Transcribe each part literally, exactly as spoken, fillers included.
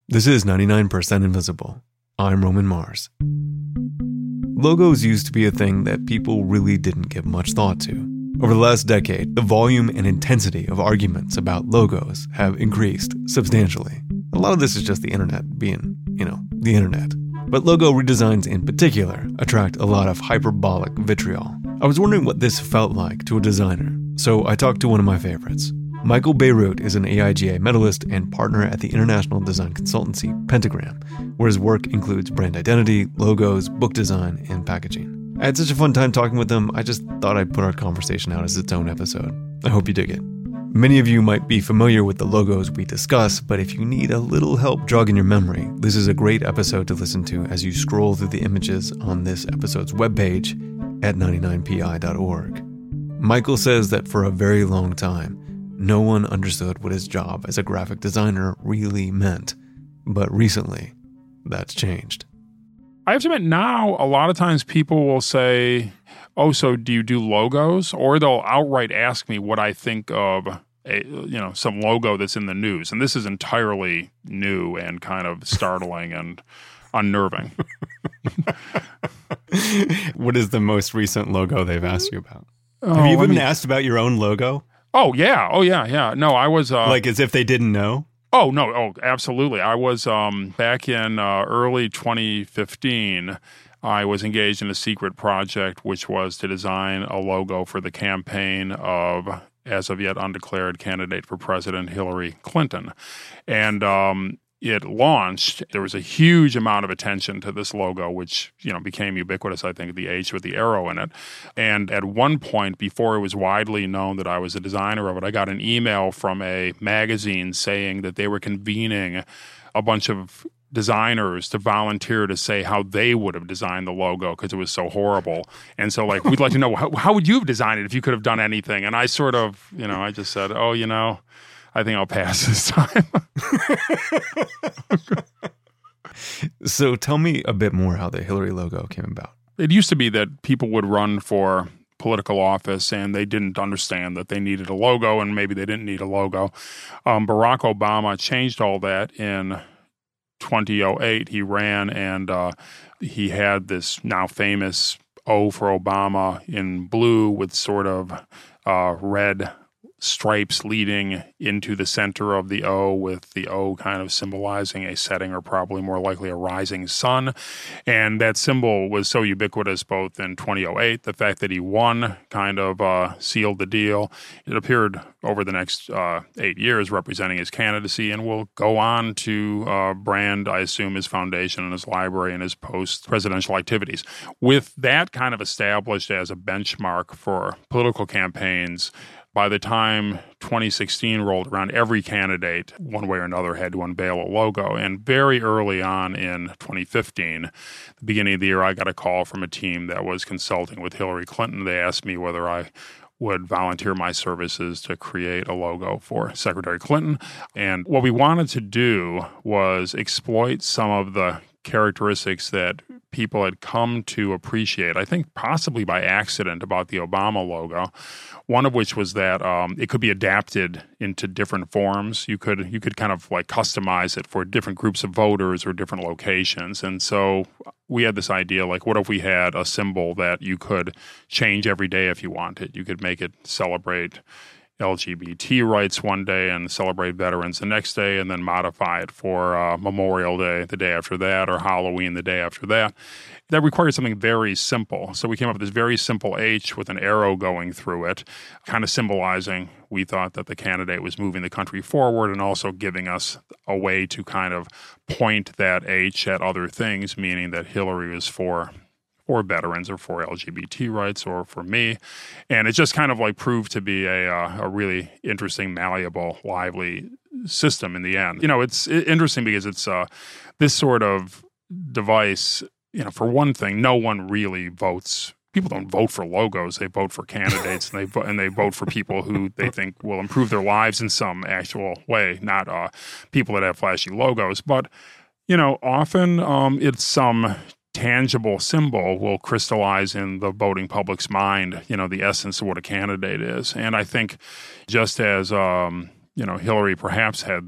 This is ninety-nine percent Invisible. I'm Roman Mars. Logos used to be a thing that people really didn't give much thought to. Over the last decade, the volume and intensity of arguments about logos have increased substantially. A lot of this is just the internet being, you know, the internet. But logo redesigns in particular attract a lot of hyperbolic vitriol. I was wondering what this felt like to a designer, so I talked to one of my favorites. Michael Bierut is an A I G A medalist and partner at the international design consultancy Pentagram, where his work includes brand identity, logos, book design, and packaging. I had such a fun time talking with him, I just thought I'd put our conversation out as its own episode. I hope you dig it. Many of you might be familiar with the logos we discuss, but if you need a little help jogging your memory, this is a great episode to listen to as you scroll through the images on this episode's webpage at ninety-nine P I dot org. Michael says that for a very long time, no one understood what his job as a graphic designer really meant. But recently, that's changed. I have to admit now, a lot of times people will say, oh, so do you do logos? Or they'll outright ask me what I think of a, you know, some logo that's in the news. And this is entirely new and kind of startling and unnerving. What is the most recent logo they've asked you about? Oh, Have you ever been me... asked about your own logo? Oh, yeah. Oh, yeah, yeah. No, I was... Uh, like as if they didn't know? Oh, no. Oh, absolutely. I was um, back in uh, early twenty fifteen, I was engaged in a secret project, which was to design a logo for the campaign of, as of yet undeclared, candidate for president Hillary Clinton. And um, it launched. There was a huge amount of attention to this logo, which, you know, became ubiquitous, I think, at the H with the arrow in it. And at one point, before it was widely known that I was a designer of it, I got an email from a magazine saying that they were convening a bunch of designers to volunteer to say how they would have designed the logo because it was so horrible. And so, like, we'd like to know, how, how would you have designed it if you could have done anything? And I sort of, you know, I just said, oh, you know, I think I'll pass this time. So tell me a bit more how the Hillary logo came about. It used to be that people would run for political office and they didn't understand that they needed a logo and maybe they didn't need a logo. Um, Barack Obama changed all that in twenty oh eight. He ran and uh, he had this now famous O for Obama in blue with sort of uh, red stripes leading into the center of the O, with the O kind of symbolizing a setting or probably more likely a rising sun. And that symbol was so ubiquitous both in twenty oh eight, the fact that he won kind of uh, sealed the deal. It appeared over the next uh, eight years representing his candidacy and will go on to uh, brand, I assume, his foundation and his library and his post-presidential activities. With that kind of established as a benchmark for political campaigns, by the time twenty sixteen rolled around, every candidate, one way or another, had to unveil a logo. And very early on in twenty fifteen, the beginning of the year, I got a call from a team that was consulting with Hillary Clinton. They asked me whether I would volunteer my services to create a logo for Secretary Clinton. And what we wanted to do was exploit some of the characteristics that people had come to appreciate, I think possibly by accident, about the Obama logo. One of which was that um, it could be adapted into different forms. You could you could kind of like customize it for different groups of voters or different locations. And so we had this idea, like, what if we had a symbol that you could change every day if you wanted? You could make it celebrate L G B T rights one day and celebrate veterans the next day, and then modify it for uh, Memorial Day the day after that, or Halloween the day after that. That required something very simple. So we came up with this very simple H with an arrow going through it, kind of symbolizing, we thought, that the candidate was moving the country forward and also giving us a way to kind of point that H at other things, meaning that Hillary was for or veterans, or for L G B T rights, or for me. And it just kind of like proved to be a uh, a really interesting, malleable, lively system in the end. You know, it's interesting because it's uh, this sort of device, you know, for one thing, no one really votes. People don't vote for logos. They vote for candidates, and they vo- and they vote for people who they think will improve their lives in some actual way, not uh, people that have flashy logos. But, you know, often um, it's some tangible symbol will crystallize in the voting public's mind, you know, the essence of what a candidate is. And I think just as, um, you know, Hillary perhaps had that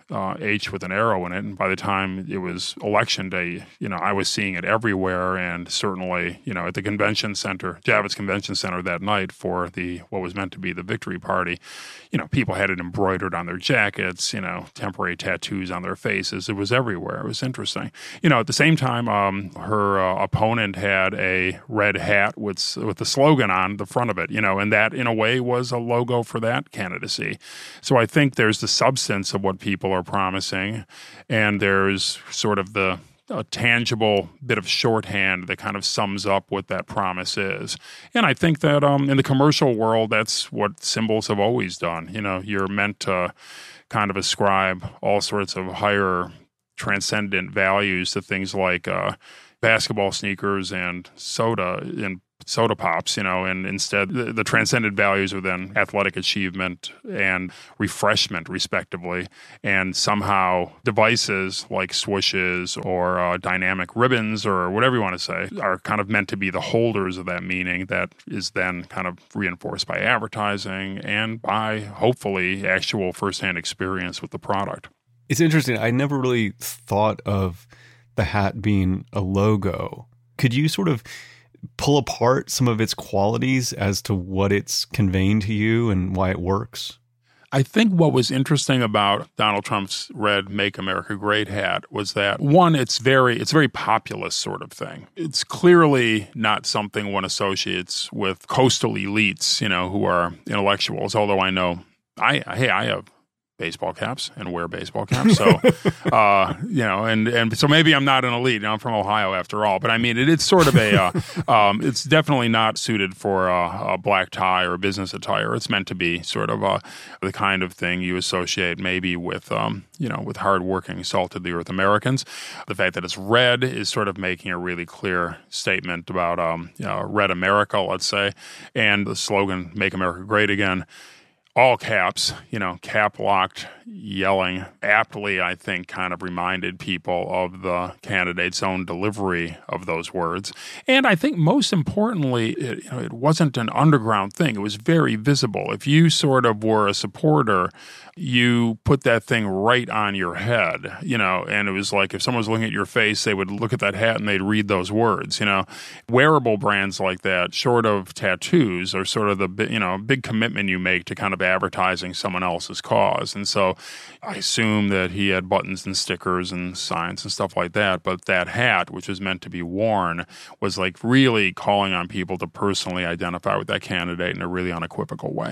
uh, H with an arrow in it. And by the time it was election day, you know, I was seeing it everywhere, and certainly, you know, at the convention center, Javits Convention Center that night for the what was meant to be the victory party, you know, people had it embroidered on their jackets, you know, temporary tattoos on their faces. It was everywhere. It was interesting. You know, at the same time, um, her uh, opponent had a red hat with with the slogan on the front of it, you know, and that in a way was a logo for that candidacy. So I think there's the substance of what people are promising, and there's sort of the a tangible bit of shorthand that kind of sums up what that promise is. And I think that um, in the commercial world, that's what symbols have always done. You know, you're meant to kind of ascribe all sorts of higher transcendent values to things like uh, basketball sneakers and soda and soda pops, you know, and instead the, the transcendent values are then athletic achievement and refreshment, respectively. And somehow devices like swooshes or uh, dynamic ribbons or whatever you want to say are kind of meant to be the holders of that meaning that is then kind of reinforced by advertising and by, hopefully, actual firsthand experience with the product. It's interesting. I never really thought of the hat being a logo. Could you sort of pull apart some of its qualities as to what it's conveying to you and why it works? I think what was interesting about Donald Trump's red Make America Great hat was that, one, it's very it's a very populist sort of thing. It's clearly not something one associates with coastal elites, you know, who are intellectuals, although I know, I hey, I have baseball caps and wear baseball caps. So, uh, you know, and, and so maybe I'm not an elite. I'm from Ohio after all. But I mean, it, it's sort of a, uh, um, it's definitely not suited for a, a black tie or business attire. It's meant to be sort of a, the kind of thing you associate maybe with, um, you know, with hardworking, salt-of-the-earth Americans. The fact that it's red is sort of making a really clear statement about, um, you know, red America, let's say, and the slogan, Make America Great Again. All caps, you know, cap-locked, yelling, aptly, I think, kind of reminded people of the candidate's own delivery of those words. And I think most importantly, it, you know, it wasn't an underground thing. It was very visible. If you sort of were a supporter, you put that thing right on your head, you know, and it was like if someone was looking at your face, they would look at that hat and they'd read those words, you know. Wearable brands like that, short of tattoos, are sort of the, you know, big commitment you make to kind of advertising someone else's cause. And so I assume that he had buttons and stickers and signs and stuff like that, but that hat, which was meant to be worn, was like really calling on people to personally identify with that candidate in a really unequivocal way.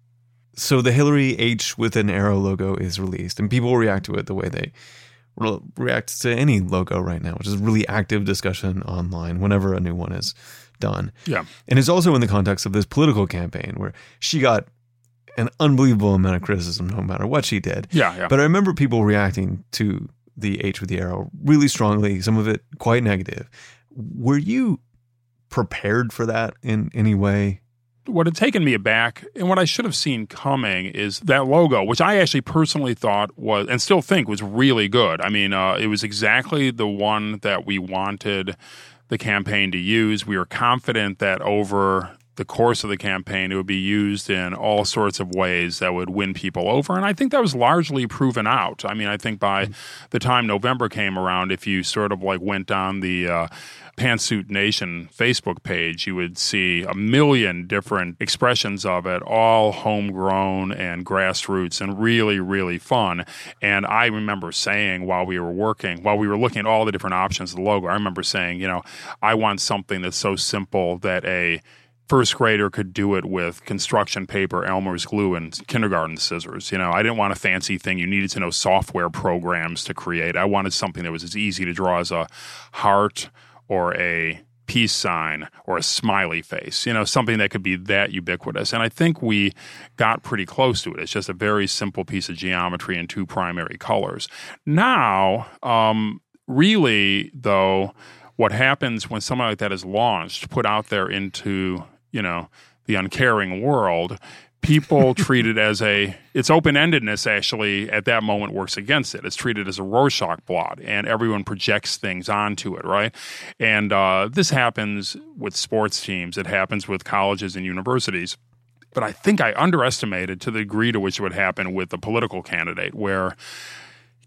So the Hillary H with an arrow logo is released, and people react to it the way they re- react to any logo right now, which is really active discussion online whenever a new one is done. Yeah. And it's also in the context of this political campaign where she got an unbelievable amount of criticism no matter what she did. Yeah, yeah. But I remember people reacting to the H with the arrow really strongly, some of it quite negative. Were you prepared for that in any way? What had taken me aback and what I should have seen coming is that logo, which I actually personally thought was, and still think was really good. I mean, uh, it was exactly the one that we wanted the campaign to use. We were confident that over the course of the campaign, it would be used in all sorts of ways that would win people over. And I think that was largely proven out. I mean, I think by the time November came around, if you sort of like went down the uh, Pantsuit Nation Facebook page, you would see a million different expressions of it, all homegrown and grassroots and really, really fun. And I remember saying while we were working, while we were looking at all the different options of the logo, I remember saying, you know, I want something that's so simple that a first grader could do it with construction paper, Elmer's glue, and kindergarten scissors. You know, I didn't want a fancy thing you needed to know software programs to create. I wanted something that was as easy to draw as a heart or a peace sign or a smiley face, you know, something that could be that ubiquitous. And I think we got pretty close to it. It's just a very simple piece of geometry in two primary colors. Now, um, really, though, what happens when something like that is launched, put out there into, you know, the uncaring world, people treat it as a, its open-endedness actually at that moment works against it. It's treated as a Rorschach blot, and everyone projects things onto it, right? And uh, this happens with sports teams. It happens with colleges and universities. But I think I underestimated to the degree to which it would happen with the political candidate, where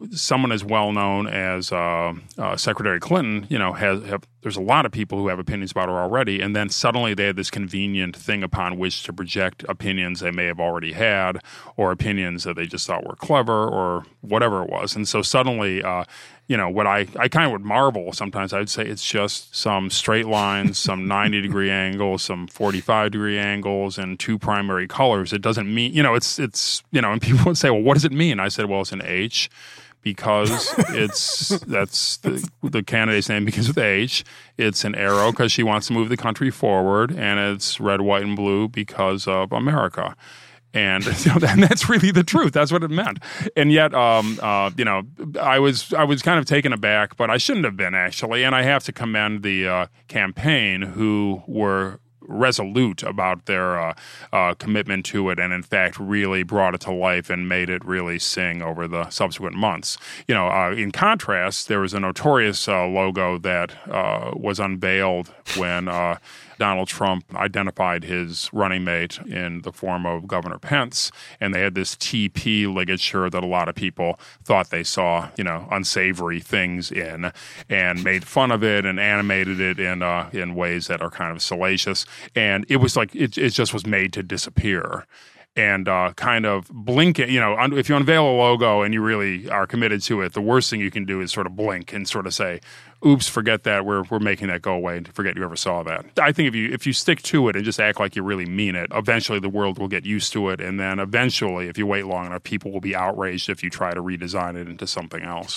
someone as well known as uh, uh, Secretary Clinton, you know, has have, there's a lot of people who have opinions about her already, and then suddenly they had this convenient thing upon which to project opinions they may have already had, or opinions that they just thought were clever, or whatever it was. And so suddenly, uh, you know, what I, I kind of would marvel sometimes, I'd say it's just some straight lines, some ninety degree angles, some forty-five degree angles, and two primary colors. It doesn't mean, you know, it's, it's you know, and people would say, well, what does it mean? I said, well, it's an H. Because it's that's the, the candidate's name begins with H. It's an arrow because she wants to move the country forward, and it's red, white, and blue because of America. And, you know, and that's really the truth. That's what it meant. And yet, um, uh, you know, I was I was kind of taken aback, but I shouldn't have been, actually. And I have to commend the uh, campaign who were resolute about their uh, uh, commitment to it, and in fact really brought it to life and made it really sing over the subsequent months. You know, uh, in contrast, there was a notorious uh, logo that uh, was unveiled when uh, Donald Trump identified his running mate in the form of Governor Pence, and they had this T P ligature that a lot of people thought they saw, you know, unsavory things in, and made fun of it and animated it in uh, in ways that are kind of salacious. And it was like it, it just was made to disappear. And uh, kind of blink it, you know, if you unveil a logo and you really are committed to it, the worst thing you can do is sort of blink and sort of say, oops, forget that, we're we're making that go away, and forget you ever saw that. I think if you if you stick to it and just act like you really mean it, eventually the world will get used to it, and then eventually, if you wait long enough, people will be outraged if you try to redesign it into something else.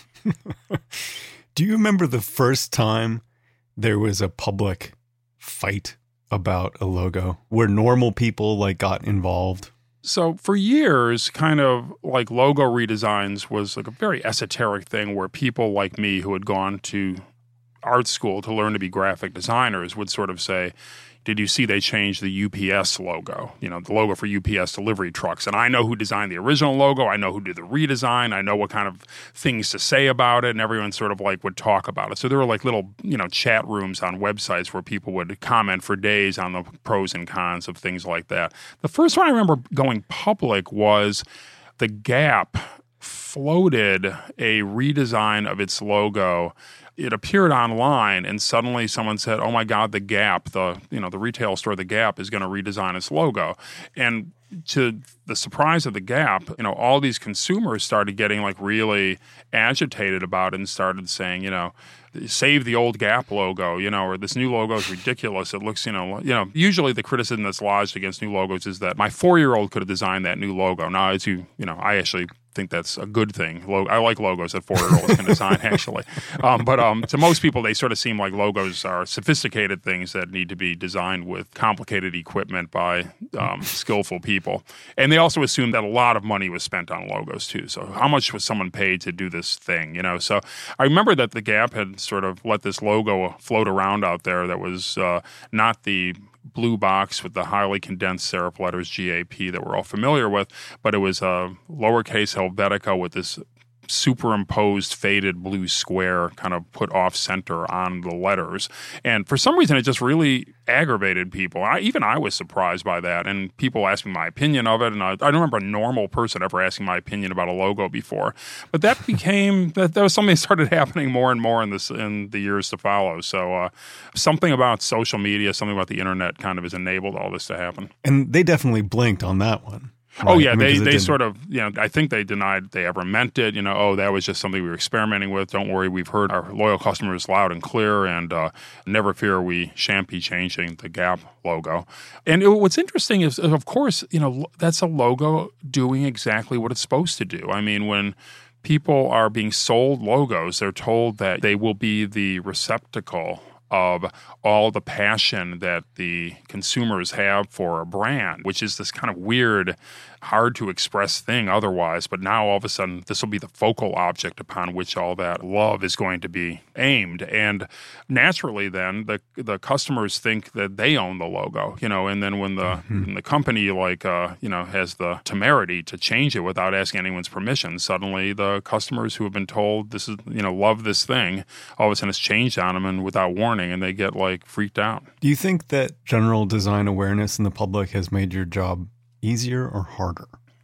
Do you remember the first time there was a public fight about a logo where normal people like got involved? So for years, kind of like logo redesigns was like a very esoteric thing where people like me who had gone to art school to learn to be graphic designers would sort of say, did you see they changed the U P S logo, you know, the logo for U P S delivery trucks? And I know who designed the original logo. I know who did the redesign. I know what kind of things to say about it. And everyone sort of like would talk about it. So there were like little, you know, chat rooms on websites where people would comment for days on the pros and cons of things like that. The first one I remember going public was the Gap floated a redesign of its logo. It appeared online, and suddenly someone said, "Oh my God, the Gap, the you know the retail store, the Gap, is going to redesign its logo." And to the surprise of the Gap, you know, all these consumers started getting like really agitated about it and started saying, you know, save the old Gap logo, you know, or this new logo is ridiculous. It looks, you know, you know. Usually the criticism that's lodged against new logos is that my four-year-old could have designed that new logo. Now, as you, you know, I actually think that's a good thing. I like logos that four-year-olds can design, actually. Um, but um, to most people, they sort of seem like logos are sophisticated things that need to be designed with complicated equipment by um, skillful people. And they also assume that a lot of money was spent on logos, too. So how much was someone paid to do this thing, you know? So I remember that the Gap had sort of let this logo float around out there that was uh, not the blue box with the highly condensed serif letters G A P that we're all familiar with, but it was a lowercase Helvetica with this superimposed faded blue square kind of put off center on the letters. And for some reason, it just really aggravated people. I, even I was surprised by that. And people asked me my opinion of it. And I, I don't remember a normal person ever asking my opinion about a logo before. But that became, that, that was something that started happening more and more in, this, in the years to follow. So uh, something about social media, something about the internet kind of has enabled all this to happen. And they definitely blinked on that one. Right. Oh, yeah, I mean, they, they didn't... sort of, you know, I think they denied they ever meant it. You know, oh, that was just something we were experimenting with. Don't worry, we've heard our loyal customers loud and clear, and uh, never fear, we shan't be changing the Gap logo. And it, what's interesting is, of course, you know, that's a logo doing exactly what it's supposed to do. I mean, when people are being sold logos, they're told that they will be the receptacle of all the passion that the consumers have for a brand, which is this kind of weird, hard to express thing otherwise. But now all of a sudden, this will be the focal object upon which all that love is going to be aimed. And naturally then, the the customers think that they own the logo, you know, and then when the, mm-hmm. when the company like, uh, you know, has the temerity to change it without asking anyone's permission, suddenly the customers who have been told this is, you know, love this thing, all of a sudden it's changed on them and without warning, and they get like freaked out. Do you think that general design awareness in the public has made your job easier or harder?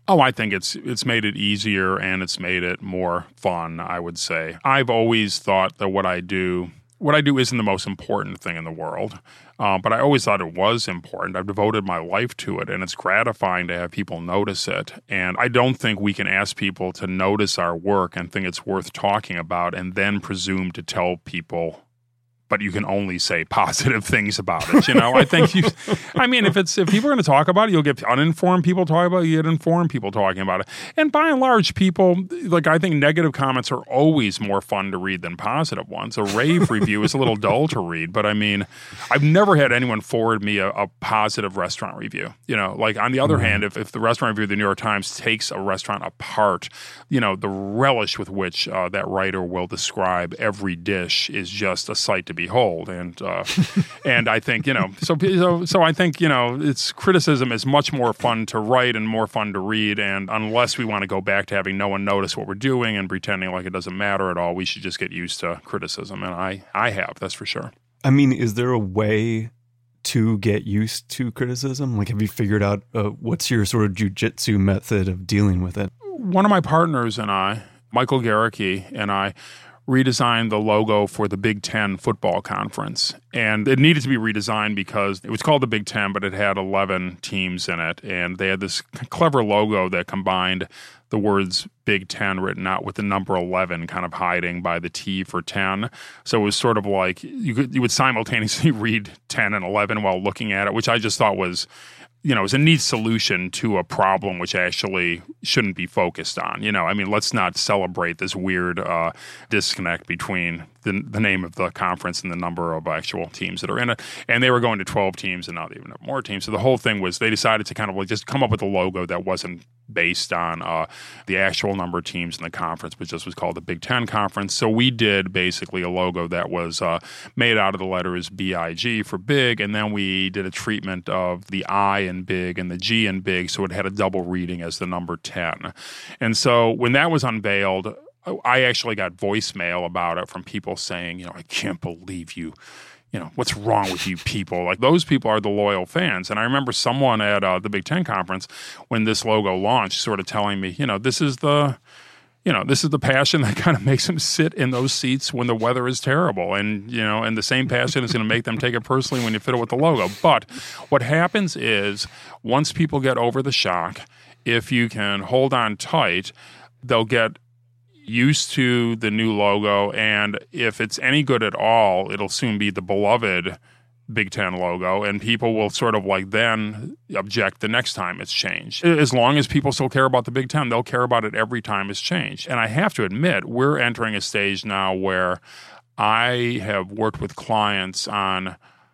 Oh, I think it's it's made it easier and it's made it more fun, I would say. I've always thought that what I do, what I do isn't the most important thing in the world, uh, but I always thought it was important. I've devoted my life to it, and it's gratifying to have people notice it. And I don't think we can ask people to notice our work and think it's worth talking about and then presume to tell people, but you can only say positive things about it. You know, I think you, I mean, if it's, if people are going to talk about it, you'll get uninformed people talking about it, you get informed people talking about it. And by and large, people, like, I think negative comments are always more fun to read than positive ones. A rave review is a little dull to read, but I mean, I've never had anyone forward me a, a positive restaurant review. You know, like on the other mm-hmm. hand, if, if the restaurant review of the New York Times takes a restaurant apart, you know, the relish with which uh, that writer will describe every dish is just a sight to behold, and uh, and I think you know, so so so I think you know, it's criticism is much more fun to write and more fun to read, and unless we want to go back to having no one notice what we're doing and pretending like it doesn't matter at all, we should just get used to criticism, and I I have, that's for sure. I mean, is there a way to get used to criticism? Like, have you figured out uh, what's your sort of jujitsu method of dealing with it? One of my partners and I, Michael Garricky, and I redesigned the logo for the Big Ten football conference. And it needed to be redesigned because it was called the Big Ten, but it had eleven teams in it. And they had this clever logo that combined the words Big Ten written out with the number eleven kind of hiding by the T for ten. So it was sort of like you could you would simultaneously read ten and eleven while looking at it, which I just thought was, you know, is a neat solution to a problem which actually shouldn't be focused on. You know, I mean, let's not celebrate this weird uh, disconnect between the, the name of the conference and the number of actual teams that are in it. And they were going to twelve teams, and now they even have more teams. So the whole thing was they decided to kind of like just come up with a logo that wasn't based on uh, the actual number of teams in the conference, but just was called the Big Ten Conference. So we did basically a logo that was uh, made out of the letters B I G for big, and then we did a treatment of the I in big and the G in big, so it had a double reading as the number ten. And so when that was unveiled, I actually got voicemail about it from people saying, you know, I can't believe you. You know, what's wrong with you people? Like, those people are the loyal fans. And I remember someone at uh, the Big Ten Conference, when this logo launched, sort of telling me, you know, this is the, you know, this is the passion that kind of makes them sit in those seats when the weather is terrible. And, you know, and the same passion is going to make them take it personally when you fit it with the logo. But what happens is, once people get over the shock, if you can hold on tight, they'll get used to the new logo, and if it's any good at all, it'll soon be the beloved Big Ten logo, and people will sort of like then object the next time it's changed. As long as people still care about the Big Ten, they'll care about it every time it's changed. And I have to admit, we're entering a stage now where I have worked with clients on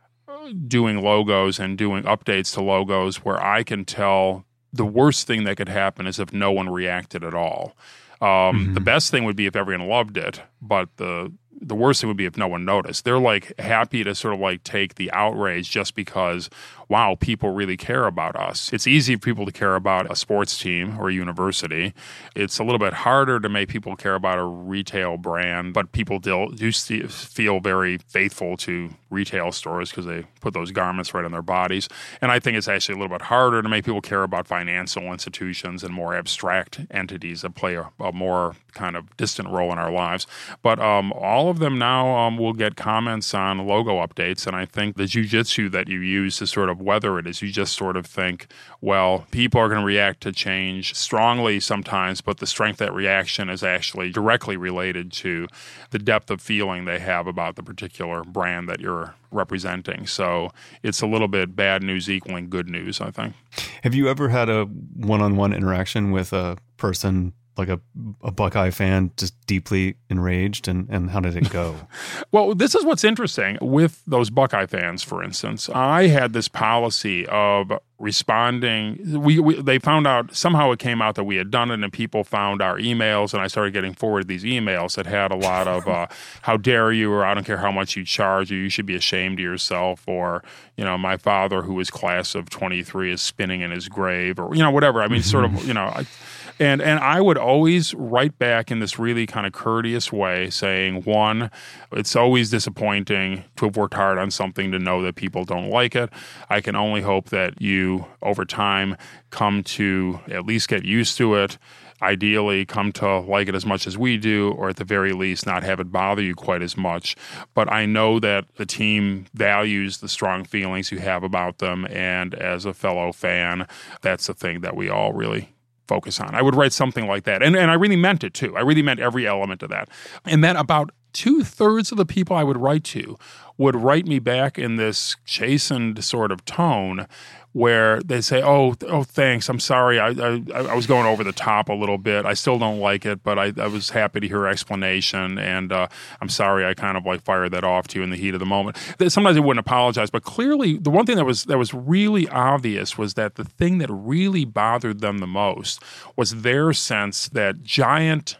doing logos and doing updates to logos where I can tell the worst thing that could happen is if no one reacted at all. Um, mm-hmm. The best thing would be if everyone loved it, but the the worst thing would be if no one noticed. They're like happy to sort of like take the outrage just because, wow, people really care about us. It's easy for people to care about a sports team or a university. It's a little bit harder to make people care about a retail brand, but people do, do feel very faithful to retail stores because they put those garments right on their bodies. And I think it's actually a little bit harder to make people care about financial institutions and more abstract entities that play a, a more kind of distant role in our lives. But um, all of them now um, will get comments on logo updates, and I think the jujitsu that you use to sort of weather it is you just sort of think, well, people are going to react to change strongly sometimes, but the strength of that reaction is actually directly related to the depth of feeling they have about the particular brand that you're representing. So it's a little bit bad news equaling good news, I think. Have you ever had a one-on-one interaction with a person, like a, a Buckeye fan, just deeply enraged, and, and how did it go? Well, this is what's interesting with those Buckeye fans, for instance. I had this policy of responding. We, we They found out, somehow it came out that we had done it, and people found our emails, and I started getting forwarded these emails that had a lot of, uh, how dare you, or I don't care how much you charge, or you should be ashamed of yourself, or, you know, my father, who was class of twenty-three, is spinning in his grave, or, you know, whatever. I mean, sort of, you know, I, And and I would always write back in this really kind of courteous way saying, one, it's always disappointing to have worked hard on something to know that people don't like it. I can only hope that you, over time, come to at least get used to it. Ideally, come to like it as much as we do, or at the very least, not have it bother you quite as much. But I know that the team values the strong feelings you have about them, and as a fellow fan, that's the thing that we all really focus on. I would write something like that. And, and I really meant it, too. I really meant every element of that. And then about two-thirds of the people I would write to would write me back in this chastened sort of tone where they say, oh, oh, thanks, I'm sorry, I, I I was going over the top a little bit. I still don't like it, but I, I was happy to hear your explanation, and uh, I'm sorry I kind of like fired that off to you in the heat of the moment. Sometimes they wouldn't apologize, but clearly the one thing that was that was really obvious was that the thing that really bothered them the most was their sense that giant,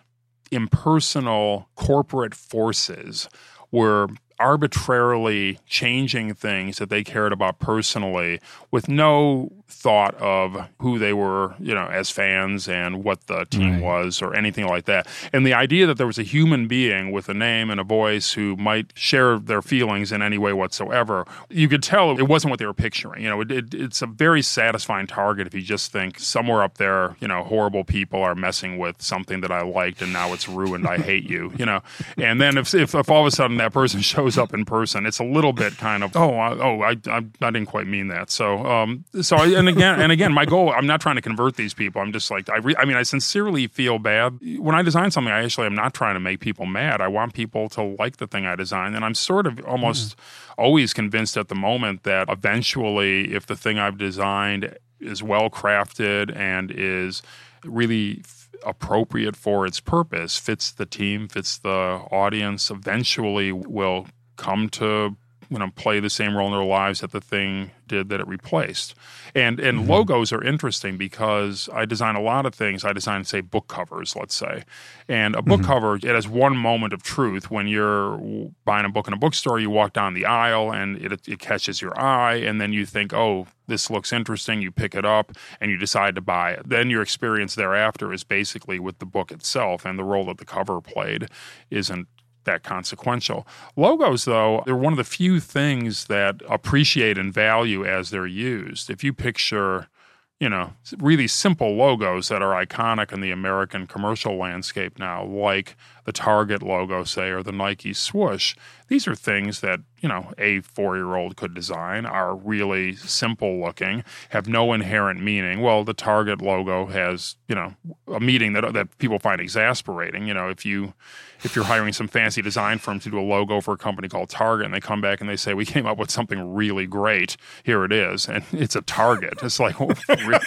impersonal corporate forces were arbitrarily changing things that they cared about personally with no thought of who they were, you know, as fans and what the team right. was or anything like that. And the idea that there was a human being with a name and a voice who might share their feelings in any way whatsoever, you could tell it wasn't what they were picturing. You know, it, it, it's a very satisfying target if you just think somewhere up there, you know, horrible people are messing with something that I liked and now it's ruined. I hate you, you know. And then if, if, if all of a sudden that person shows up in person, it's a little bit kind of, oh, I, oh, I, I, I didn't quite mean that. So, um, so I, and again, and again, my goal, I'm not trying to convert these people. I'm just like, I, re, I mean, I sincerely feel bad when I design something. I actually am not trying to make people mad. I want people to like the thing I designed, and I'm sort of almost mm. always convinced at the moment that eventually, if the thing I've designed is well crafted and is really appropriate for its purpose, fits the team, fits the audience, eventually will come to, you know, play the same role in their lives that the thing did that it replaced. And and mm-hmm. logos are interesting because I design a lot of things. I design, say, book covers, let's say. And a book mm-hmm. cover, it has one moment of truth. When you're buying a book in a bookstore, you walk down the aisle and it, it catches your eye, and then you think, oh, this looks interesting. You pick it up and you decide to buy it. Then your experience thereafter is basically with the book itself, and the role that the cover played isn't that consequential. Logos, though, they're one of the few things that appreciate and value as they're used. If you picture, you know, really simple logos that are iconic in the American commercial landscape now, like the Target logo, say, or the Nike swoosh, these are things that, you know, a four-year-old could design, are really simple looking, have no inherent meaning. Well, the Target logo has, you know, a meaning that that people find exasperating. You know, if you if you're hiring some fancy design firm to do a logo for a company called Target, and they come back and they say, we came up with something really great, here it is, and it's a Target. It's like, well, really?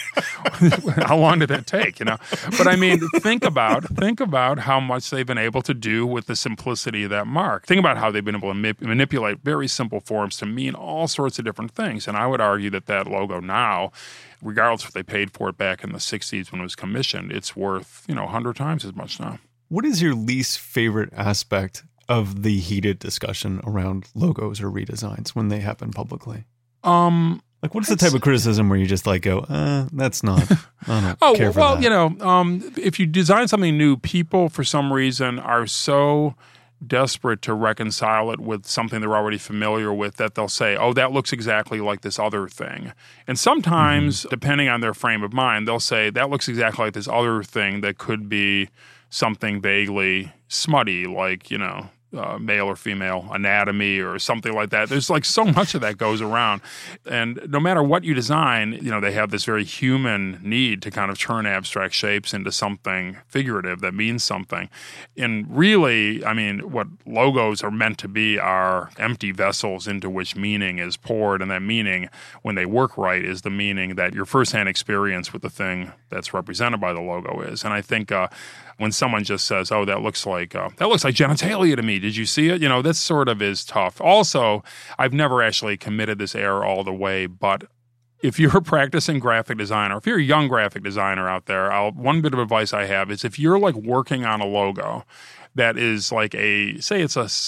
How long did that take, you know? But I mean, think about think about how much they've been able to do with the simplicity of that mark. Think about how they've been able to ma- manipulate very simple forms to mean all sorts of different things. And I would argue that that logo now, regardless of what they paid for it back in the sixties when it was commissioned, it's worth, you know, a hundred times as much now. What is your least favorite aspect of the heated discussion around logos or redesigns when they happen publicly? Um, like, what's the type of criticism where you just like go, uh, that's not, I don't oh, care for well, that. you know, um, if you design something new, people for some reason are so desperate to reconcile it with something they're already familiar with that they'll say, oh, that looks exactly like this other thing. And sometimes, mm-hmm. depending on their frame of mind, they'll say, that looks exactly like this other thing that could be something vaguely smutty, like, you know, uh, male or female anatomy or something like that. There's like so much of that goes around. And no matter what you design, you know, they have this very human need to kind of turn abstract shapes into something figurative that means something. And really, I mean, what logos are meant to be are empty vessels into which meaning is poured. And that meaning, when they work right, is the meaning that your firsthand experience with the thing that's represented by the logo is. And I think uh, when someone just says, oh, that looks like uh, that looks like genitalia to me, did you see it? You know, that sort of is tough. Also, I've never actually committed this error all the way, but if you're a practicing graphic designer, if you're a young graphic designer out there, I'll, one bit of advice I have is if you're like working on a logo that is like a, say it's a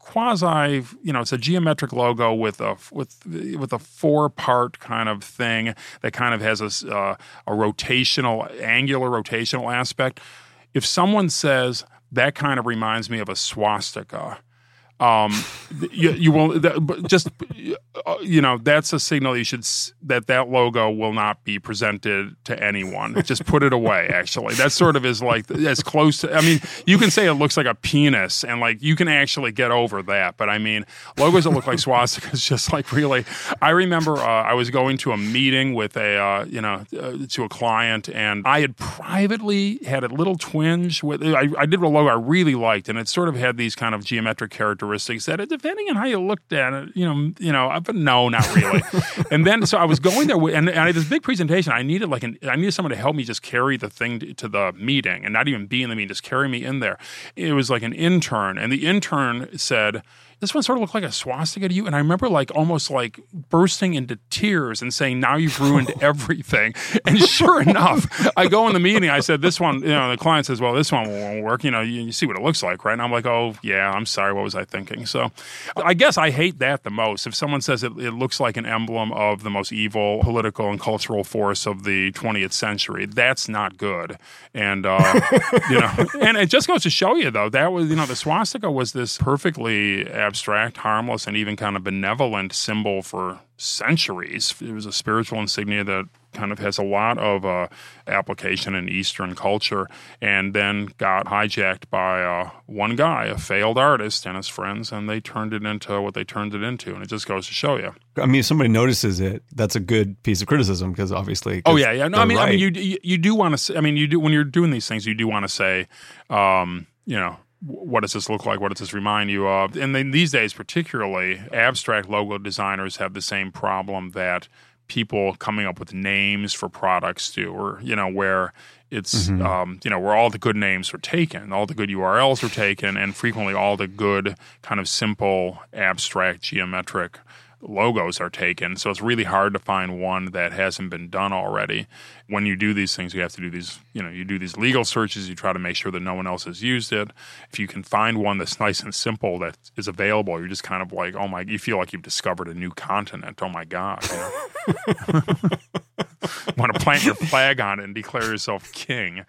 quasi, you know, it's a geometric logo with a with with a four part kind of thing that kind of has a uh, a rotational, angular rotational aspect. If someone says that kind of reminds me of a swastika, um, you, you will that, just uh, you know that's a signal you should that that logo will not be presented to anyone. Just put it away. Actually, that sort of is like as close to. I mean, you can say it looks like a penis, and like you can actually get over that. But I mean, logos that look like swastikas, just like really. I remember uh, I was going to a meeting with a uh, you know uh, to a client, and I had privately had a little twinge with. I, I did a logo I really liked, and it sort of had these kind of geometric characteristics that, depending on how you looked at it, you know, you know, but no, not really. And then, so I was going there, with, and, and I had this big presentation. I needed like an, I needed someone to help me just carry the thing to, to the meeting, and not even be in the meeting, just carry me in there. It was like an intern, and the intern said, "This one sort of looked like a swastika to you." And I remember like almost like bursting into tears and saying, "Now you've ruined everything." And sure enough, I go in the meeting, I said, "This one," you know, the client says, "Well, this one won't work." You know, you, you see what it looks like, right? And I'm like, "Oh, yeah, I'm sorry. What was I thinking?" So I guess I hate that the most. If someone says it, it looks like an emblem of the most evil political and cultural force of the twentieth century, that's not good. And, uh, you know, and it just goes to show you, though, that was, you know, the swastika was this perfectly abstract, harmless, and even kind of benevolent symbol for centuries. It was a spiritual insignia that kind of has a lot of uh, application in Eastern culture, and then got hijacked by uh, one guy, a failed artist, and his friends, and they turned it into what they turned it into. And it just goes to show you. I mean, if somebody notices it, that's a good piece of criticism, because obviously, oh yeah, yeah. No, I mean, right. I mean, you you, you do want to. I mean, you do when you're doing these things, you do want to say, um, you know. What does this look like? What does this remind you of? And then these days, particularly, abstract logo designers have the same problem that people coming up with names for products do, or, you know, where it's, mm-hmm. um, you know, where all the good names are taken, all the good U R Ls are taken, and frequently all the good kind of simple, abstract, geometric logos are taken. So it's really hard to find one that hasn't been done already. When you do these things, you have to do these, you know, you do these legal searches, you try to make sure that no one else has used it. If you can find one that's nice and simple that is available, you're just kind of like, oh my, you feel like you've discovered a new continent. Oh my God. You know? Want to plant your flag on it and declare yourself king.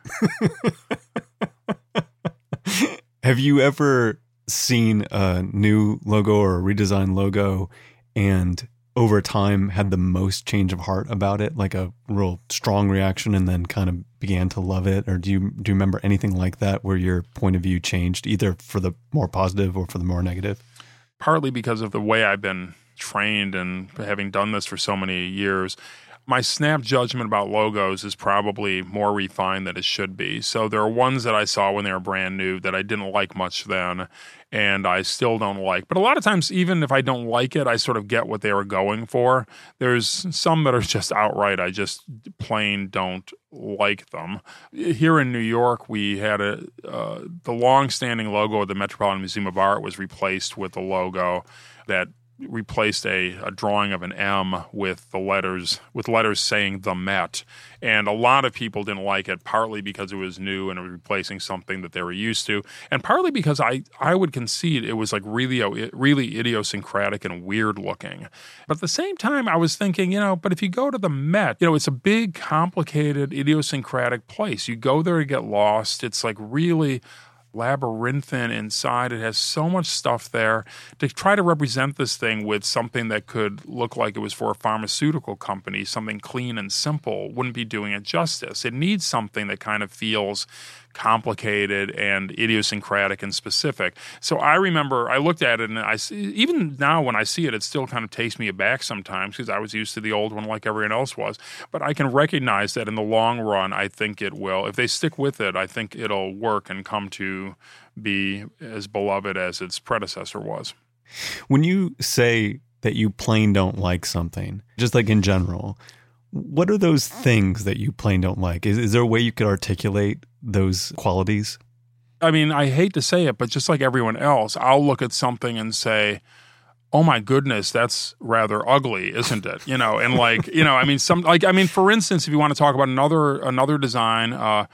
Have you ever seen a new logo or a redesigned logo and over time had the most change of heart about it, like a real strong reaction, and then kind of began to love it? Or do you do you remember anything like that where your point of view changed either for the more positive or for the more negative? Partly because of the way I've been trained and having done this for so many years. My snap judgment about logos is probably more refined than it should be. So there are ones that I saw when they were brand new that I didn't like much then, and I still don't like. But a lot of times, even if I don't like it, I sort of get what they were going for. There's some that are just outright, I just plain don't like them. Here in New York, we had a uh, the long-standing logo of the Metropolitan Museum of Art was replaced with a logo that replaced a, a drawing of an M with the letters with letters saying the Met, and a lot of people didn't like it, partly because it was new and it was replacing something that they were used to, and partly because I, I would concede it was like really really idiosyncratic and weird looking. But at the same time, I was thinking, you know, but if you go to the Met, you know, it's a big, complicated, idiosyncratic place. You go there to get lost. It's like really labyrinthine inside. It has so much stuff there. To try to represent this thing with something that could look like it was for a pharmaceutical company, something clean and simple, wouldn't be doing it justice. It needs something that kind of feels complicated and idiosyncratic and specific. So I remember I looked at it, and I see, even now when I see it, it still kind of takes me aback sometimes because I was used to the old one like everyone else was. But I can recognize that in the long run, I think it will. If they stick with it, I think it'll work and come to be as beloved as its predecessor was. When you say that you plain don't like something, just like in general, what are those things that you plain don't like? Is, is there a way you could articulate those qualities? I mean, I hate to say it, but just like everyone else, I'll look at something and say, oh my goodness, that's rather ugly, isn't it? You know, and like, you know, I mean, some, like, I mean, for instance, if you want to talk about another, another design, uh,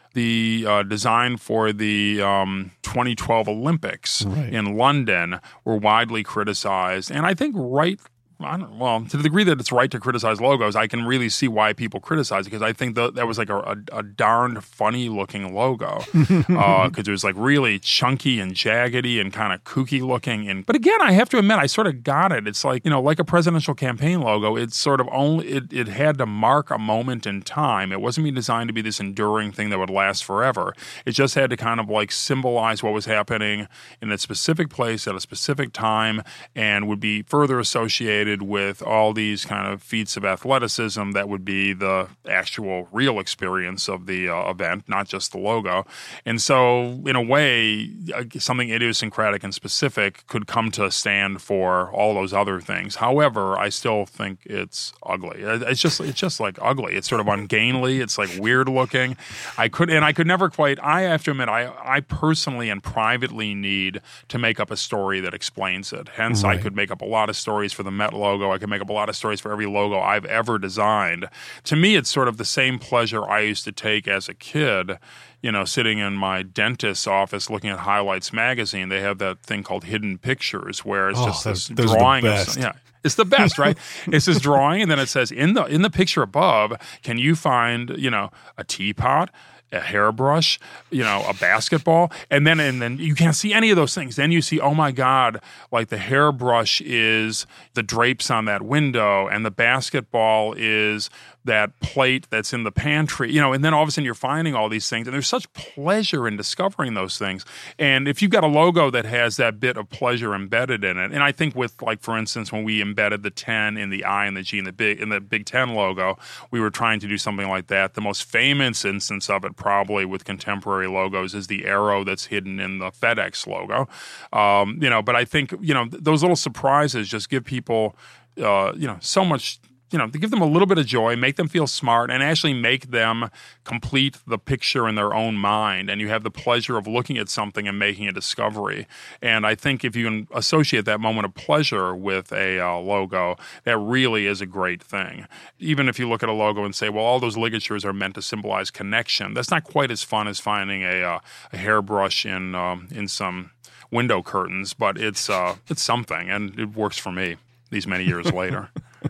the uh, design for the um, twenty twelve Olympics right. in London were widely criticized. And I think right I don't, well, to the degree that it's right to criticize logos, I can really see why people criticize it, because I think the, that was like a, a, a darned funny-looking logo, because uh, it was like really chunky and jaggedy and kind of kooky looking. And but again, I have to admit, I sort of got it. It's like, you know, like a presidential campaign logo. It's sort of only it, it had to mark a moment in time. It wasn't being designed to be this enduring thing that would last forever. It just had to kind of like symbolize what was happening in a specific place at a specific time, and would be further associated with all these kind of feats of athleticism that would be the actual real experience of the uh, event, not just the logo. And so, in a way, uh, something idiosyncratic and specific could come to stand for all those other things. However, I still think it's ugly. It's just, it's just like ugly. It's sort of ungainly. It's like weird looking. I could, and I could never quite. I have to admit, I, I personally and privately need to make up a story that explains it. Hence, right. I could make up a lot of stories for the Met logo. I could make up a lot of stories for every logo I've ever designed. To me, it's sort of the same pleasure I used to take as a kid, you know, sitting in my dentist's office looking at Highlights magazine. They have that thing called Hidden Pictures, where it's oh, just this those drawing are the of best. yeah. It's the best, right? It's this drawing, and then it says in the in the picture above, can you find, you know, a teapot, a hairbrush, you know, a basketball, and then and then you can't see any of those things. Then you see, oh my God, like the hairbrush is the drapes on that window, and the basketball is that plate that's in the pantry, you know, and then all of a sudden you're finding all these things, and there's such pleasure in discovering those things. And if you've got a logo that has that bit of pleasure embedded in it, and I think with, like, for instance, when we embedded the ten in the I and the G in the big in the Big Ten logo, we were trying to do something like that. The most famous instance of it, probably with contemporary logos, is the arrow that's hidden in the FedEx logo. Um, you know, but I think, you know, th- those little surprises just give people, uh, you know, so much. You know, to give them a little bit of joy, make them feel smart, and actually make them complete the picture in their own mind. And you have the pleasure of looking at something and making a discovery. And I think if you can associate that moment of pleasure with a uh, logo, that really is a great thing. Even if you look at a logo and say, well, all those ligatures are meant to symbolize connection, that's not quite as fun as finding a, uh, a hairbrush in um, in some window curtains, but it's uh, it's something, and it works for me these many years later.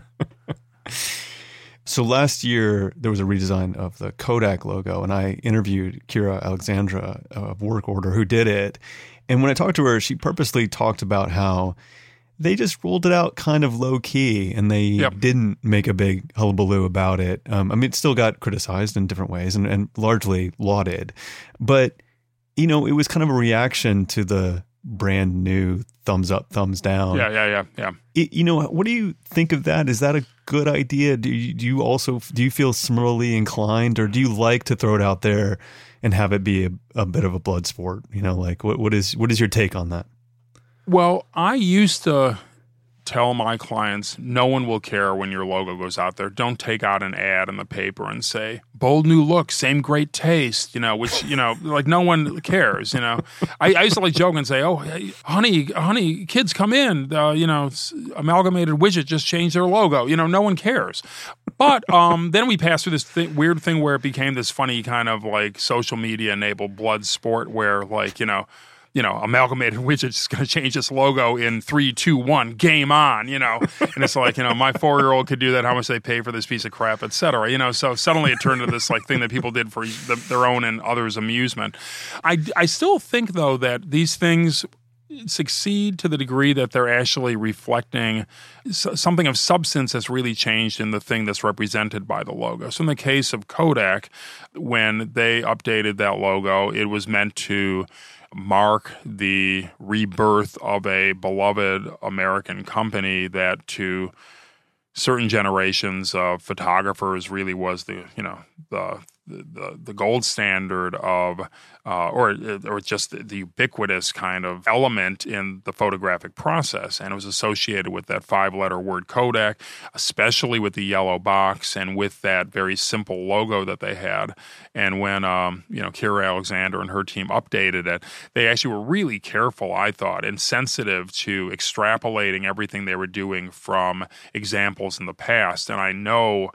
So last year, there was a redesign of the Kodak logo, and I interviewed Kira Alexandra of Work Order, who did it. And when I talked to her, she purposely talked about how they just rolled it out kind of low-key, and they yep. didn't make a big hullabaloo about it. Um, I mean, it still got criticized in different ways and, and largely lauded. But, you know, it was kind of a reaction to the brand new thumbs up, thumbs down. Yeah, yeah, yeah, yeah. It, you know, what do you think of that? Is that a good idea? Do you, do you also, do you feel similarly inclined, or do you like to throw it out there and have it be a, a bit of a blood sport? You know, like what, what is, what is your take on that? Well, I used to tell my clients, no one will care when your logo goes out there. Don't take out an ad in the paper and say, bold new look, same great taste, you know, which, you know, like no one cares, you know. I, I used to like joke and say, oh, hey, honey, honey, kids come in, uh, you know, Amalgamated Widget just changed their logo. You know, no one cares. But um, then we passed through this th- weird thing where it became this funny kind of like social media enabled blood sport where, like, you know, you know, Amalgamated Widget is going to change its logo in three, two, one, game on, you know. And it's like, you know, my four-year-old could do that. How much they pay for this piece of crap, et cetera. You know, so suddenly it turned into this like thing that people did for the, their own and others' amusement. I, I still think, though, that these things succeed to the degree that they're actually reflecting something of substance that's really changed in the thing that's represented by the logo. So in the case of Kodak, when they updated that logo, it was meant to mark the rebirth of a beloved American company that to certain generations of photographers really was the, you know, the the the gold standard of, uh, or or just the, the ubiquitous kind of element in the photographic process, and it was associated with that five-letter word Kodak, especially with the yellow box and with that very simple logo that they had. And when um, you know, Kira Alexander and her team updated it, they actually were really careful, I thought, and sensitive to extrapolating everything they were doing from examples in the past. And I know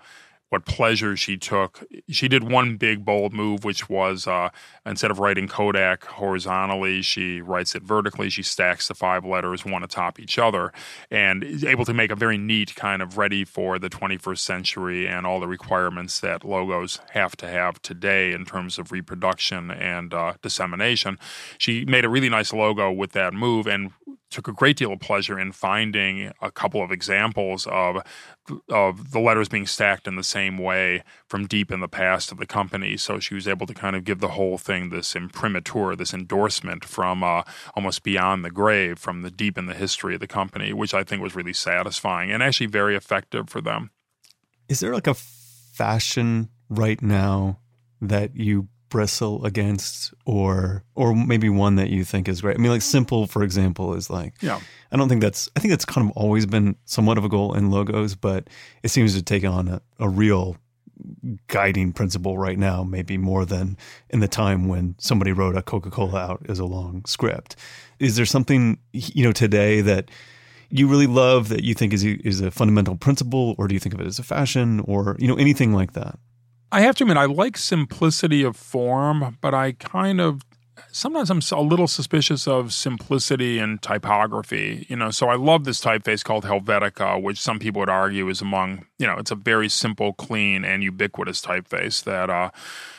what pleasure she took. She did one big, bold move, which was uh, instead of writing Kodak horizontally, she writes it vertically. She stacks the five letters one atop each other and is able to make a very neat kind of ready for the twenty-first century and all the requirements that logos have to have today in terms of reproduction and uh, dissemination. She made a really nice logo with that move and took a great deal of pleasure in finding a couple of examples of of the letters being stacked in the same way from deep in the past of the company. So she was able to kind of give the whole thing this imprimatur, this endorsement from uh, almost beyond the grave, from the deep in the history of the company, which I think was really satisfying and actually very effective for them. Is there like a fashion right now that you bristle against, or or maybe one that you think is great? I mean, like Simple, for example, is like, yeah. I don't think that's, I think that's kind of always been somewhat of a goal in logos, but it seems to take on a, a real guiding principle right now, maybe more than in the time when somebody wrote a Coca-Cola out as a long script. Is there something, you know, today that you really love that you think is is a fundamental principle, or do you think of it as a fashion, or, you know, anything like that? I have to admit, I like simplicity of form, but I kind of, sometimes I'm a little suspicious of simplicity in typography, you know, so I love this typeface called Helvetica, which some people would argue is among, you know, it's a very simple, clean, and ubiquitous typeface that, uh,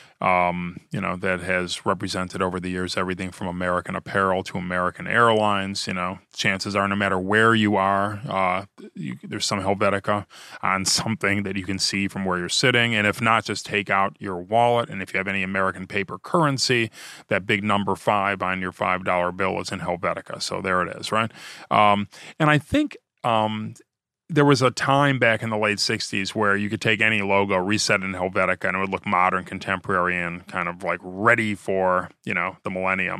um, you know, that has represented over the years everything from American Apparel to American Airlines. You know, chances are no matter where you are, uh, you, there's some Helvetica on something that you can see from where you're sitting. And if not, just take out your wallet. And if you have any American paper currency, that big number five on your five dollar bill is in Helvetica. So there it is, right? Um, and I think um, there was a time back in the late sixties where you could take any logo, reset it in Helvetica, and it would look modern, contemporary, and kind of like ready for, you know, the millennium.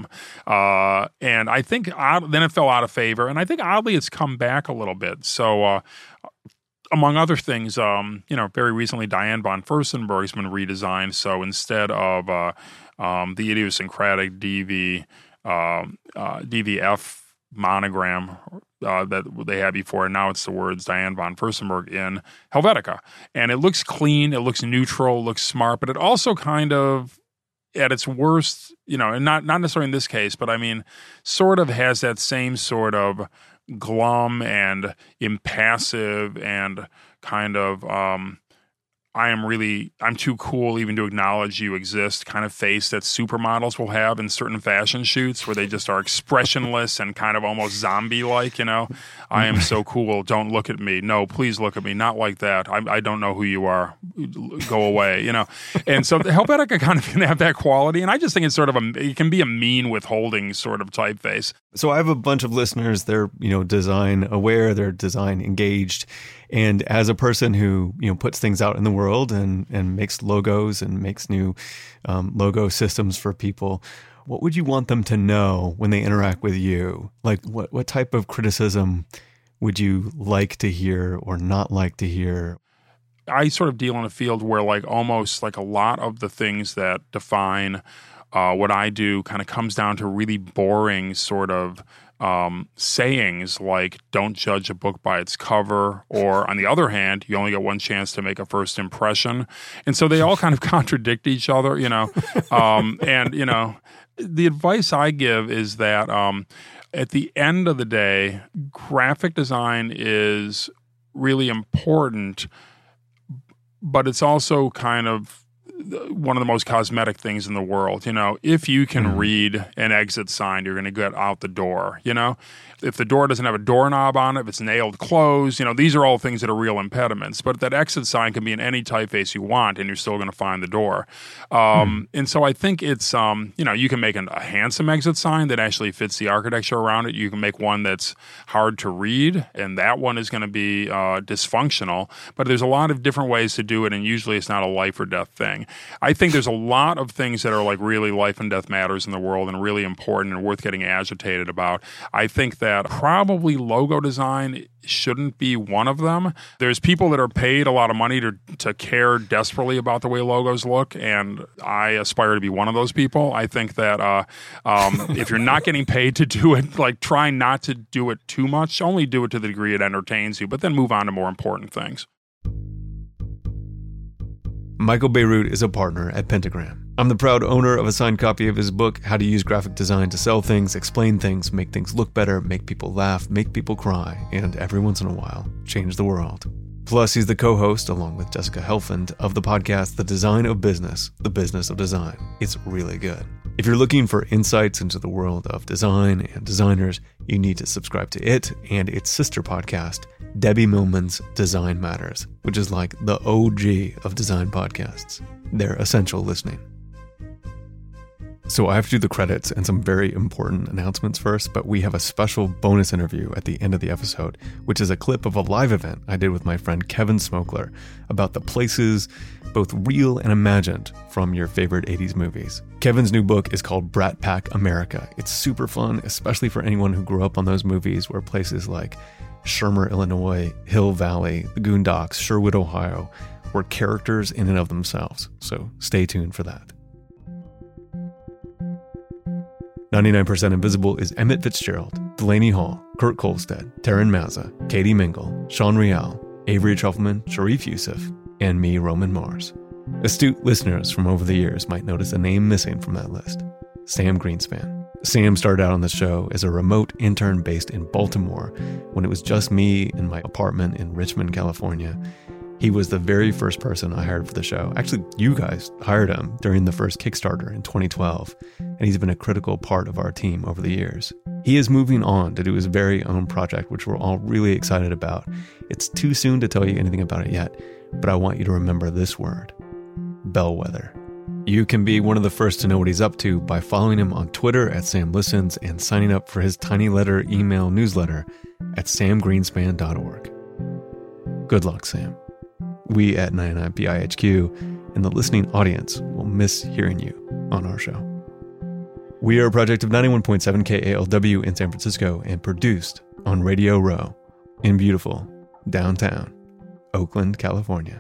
Uh, and I think odd, then it fell out of favor. And I think oddly it's come back a little bit. So uh, among other things, um, you know, very recently Diane von Furstenberg has been redesigned. So instead of uh, um, the idiosyncratic D V, uh, uh, D V F monogram uh, that they had before. Now it's the words Diane von Furstenberg in Helvetica. And it looks clean, it looks neutral, it looks smart, but it also kind of, at its worst, you know, and not, not necessarily in this case, but I mean, sort of has that same sort of glum and impassive and kind of, um, I am really, I'm too cool even to acknowledge you exist kind of face that supermodels will have in certain fashion shoots where they just are expressionless and kind of almost zombie-like, you know. I am so cool, don't look at me. No, please look at me. Not like that. I, I don't know who you are. Go away, you know. And so Helvetica kind of can have that quality, and I just think it's sort of a, it can be a mean withholding sort of typeface. So I have a bunch of listeners, they're, you know, design aware, they're design engaged. And as a person who, you know, puts things out in the world and, and makes logos and makes new um, logo systems for people, what would you want them to know when they interact with you? Like what, what type of criticism would you like to hear or not like to hear? I sort of deal in a field where like almost like a lot of the things that define uh, what I do kind of comes down to really boring sort of Um, sayings like don't judge a book by its cover, or on the other hand, you only get one chance to make a first impression. And so they all kind of contradict each other, you know. Um, and, you know, the advice I give is that um, at the end of the day, graphic design is really important, but it's also kind of one of the most cosmetic things in the world. You know, if you can mm. read an exit sign, you're going to get out the door, you know. If the door doesn't have a doorknob on it, if it's nailed closed, you know, these are all things that are real impediments. But that exit sign can be in any typeface you want, and you're still going to find the door. Um, mm. And so I think it's, um, you know, you can make an, a handsome exit sign that actually fits the architecture around it. You can make one that's hard to read, and that one is going to be uh, dysfunctional. But there's a lot of different ways to do it, and usually it's not a life or death thing. I think there's a lot of things that are like really life and death matters in the world and really important and worth getting agitated about. I think that probably logo design shouldn't be one of them. There's people that are paid a lot of money to to care desperately about the way logos look, and I aspire to be one of those people. I think that uh, um, if you're not getting paid to do it, like try not to do it too much. Only do it to the degree it entertains you, but then move on to more important things. Michael Beirut is a partner at Pentagram. I'm the proud owner of a signed copy of his book, How to Use Graphic Design to Sell Things, Explain Things, Make Things Look Better, Make People Laugh, Make People Cry, and every once in a while, change the world. Plus, he's the co-host, along with Jessica Helfand, of the podcast The Design of Business, The Business of Design. It's really good. If you're looking for insights into the world of design and designers, you need to subscribe to it and its sister podcast, Debbie Millman's Design Matters, which is like the O G of design podcasts. They're essential listening. So I have to do the credits and some very important announcements first, but we have a special bonus interview at the end of the episode, which is a clip of a live event I did with my friend Kevin Smokler about the places, both real and imagined, from your favorite eighties movies. Kevin's new book is called Brat Pack America. It's super fun, especially for anyone who grew up on those movies where places like Shermer, Illinois, Hill Valley, the Goondocks, Sherwood, Ohio, were characters in and of themselves. So stay tuned for that. ninety-nine percent Invisible is Emmett Fitzgerald, Delaney Hall, Kurt Kolstad, Taryn Mazza, Katie Mingle, Sean Rial, Avery Trufelman, Sharif Youssef, and me, Roman Mars. Astute listeners from over the years might notice a name missing from that list: Sam Greenspan. Sam started out on the show as a remote intern based in Baltimore when it was just me in my apartment in Richmond, California. He was the very first person I hired for the show. Actually, you guys hired him during the first Kickstarter in twenty twelve, and he's been a critical part of our team over the years. He is moving on to do his very own project, which we're all really excited about. It's too soon to tell you anything about it yet, but I want you to remember this word: bellwether. You can be one of the first to know what he's up to by following him on Twitter at Sam Listens and signing up for his tiny letter email newsletter at sam greenspan dot org. Good luck, Sam. We at ninety-nine P I H Q and the listening audience will miss hearing you on our show. We are a project of ninety-one point seven K A L W in San Francisco and produced on Radio Row in beautiful downtown Oakland, California.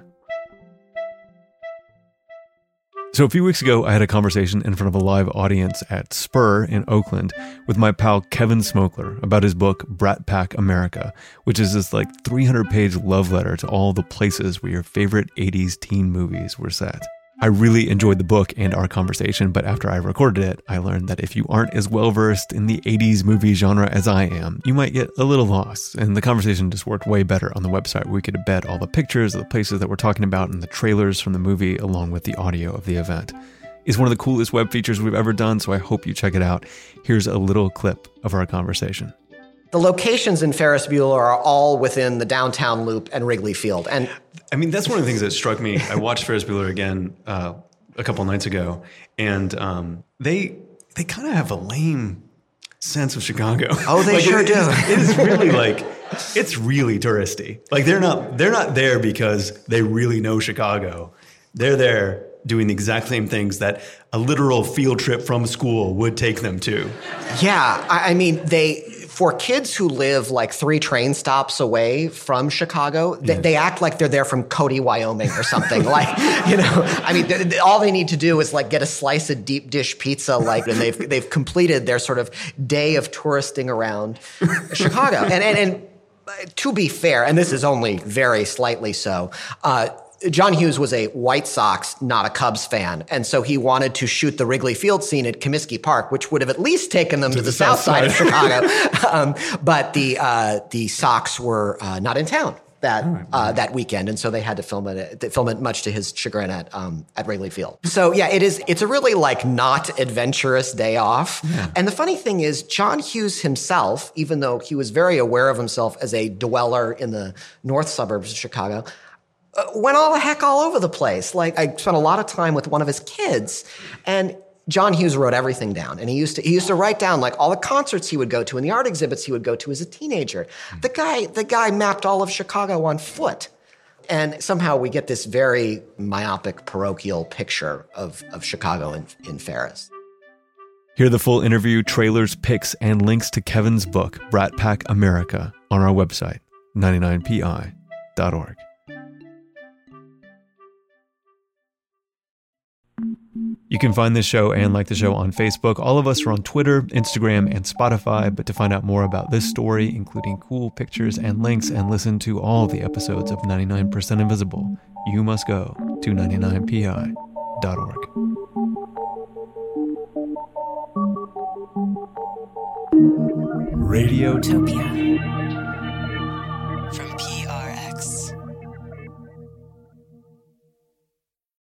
So a few weeks ago, I had a conversation in front of a live audience at Spur in Oakland with my pal Kevin Smokler about his book Brat Pack America, which is this like three hundred page love letter to all the places where your favorite eighties teen movies were set. I really enjoyed the book and our conversation, but after I recorded it, I learned that if you aren't as well-versed in the eighties movie genre as I am, you might get a little lost, and the conversation just worked way better on the website where we could embed all the pictures of the places that we're talking about and the trailers from the movie along with the audio of the event. It's one of the coolest web features we've ever done, so I hope you check it out. Here's a little clip of our conversation. The locations in Ferris Bueller are all within the downtown loop and Wrigley Field. And I mean, that's one of the things that struck me. I watched Ferris Bueller again uh, a couple nights ago, and um, they they kind of have a lame sense of Chicago. Oh, they like sure it, do. It is, it is really like, it's really touristy. Like they're not they're not there because they really know Chicago. They're there doing the exact same things that a literal field trip from school would take them to. Yeah, I, I mean, they... For kids who live like three train stops away from Chicago, they, yeah. they act like they're there from Cody, Wyoming or something. Like, you know, I mean, th- th- all they need to do is like get a slice of deep dish pizza, like, and they've they've completed their sort of day of touristing around Chicago. And and, and to be fair, and this is only very slightly so, uh, John Hughes was a White Sox, not a Cubs fan. And so he wanted to shoot the Wrigley Field scene at Comiskey Park, which would have at least taken them to, to the, the south side of Chicago. um, but the uh, the Sox were uh, not in town that uh, that weekend. And so they had to film it, film it much to his chagrin at um, at Wrigley Field. So yeah, it is, it's a really like not adventurous day off. Yeah. And the funny thing is, John Hughes himself, even though he was very aware of himself as a dweller in the north suburbs of Chicago, went all the heck all over the place. Like, I spent a lot of time with one of his kids, and John Hughes wrote everything down. And he used to he used to write down like all the concerts he would go to and the art exhibits he would go to as a teenager. The guy the guy mapped all of Chicago on foot. And somehow we get this very myopic, parochial picture of, of Chicago in, in Ferris. Hear the full interview, trailers, pics, and links to Kevin's book, Brat Pack America, on our website, ninety-nine P I dot org. You can find this show and like the show on Facebook. All of us are on Twitter, Instagram, and Spotify. But to find out more about this story, including cool pictures and links, and listen to all the episodes of ninety-nine percent Invisible, you must go two ninety-nine P I dot org. Radiotopia from